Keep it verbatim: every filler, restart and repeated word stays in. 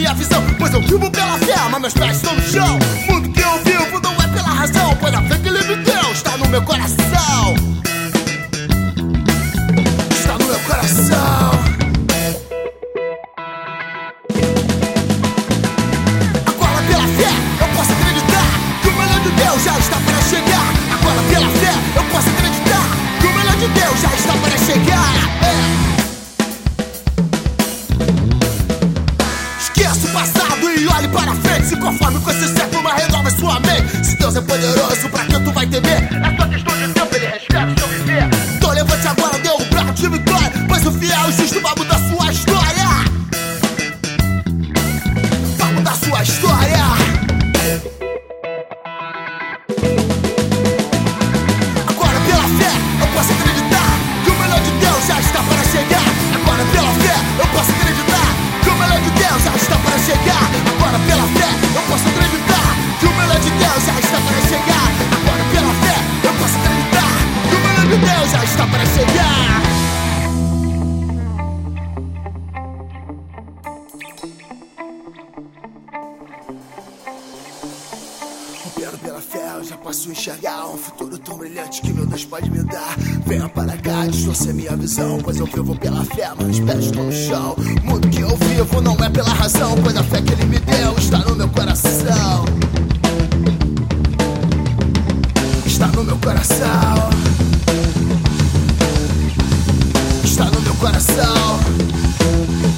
minha visão, pois eu vivo pela fé, mas meus pés estão no chão. O mundo que eu vivo não é pela razão, pois a fé que ele me deu está no meu coração. Está no meu coração. Agora pela fé eu posso acreditar que o melhor de Deus já está para chegar. Agora pela fé eu posso acreditar que o melhor de Deus já está para chegar. É. Esqueça o passado e olhe para frente. Se conforme com esse século, renova sua mente. Se Deus é poderoso, pra que tu vai temer? É só questão de tempo, ele respira o seu viver. Então levante agora, dê um bravo de vitória, pois o fiel e justo vai mudar sua história. Vai mudar sua história. Agora pela fé eu posso acreditar que o melhor de Deus já está para chegar. Agora pela fé eu posso acreditar que o melhor de Deus já está para chegar. Agora pela fé eu posso acreditar que o melhor de Deus já está para chegar. Agora pela fé eu posso acreditar que o melhor de Deus já está para chegar. Rompendo pela fé eu já posso enxergar um futuro tão brilhante que meu Deus pode me dar. Venha para cá, distorcer minha visão, pois eu vivo pela fé, mas meus pés estão no chão. O mundo que eu vivo não é pela razão, pois a fé que ele me deu está no meu coração. Está no meu coração. Está no meu coração.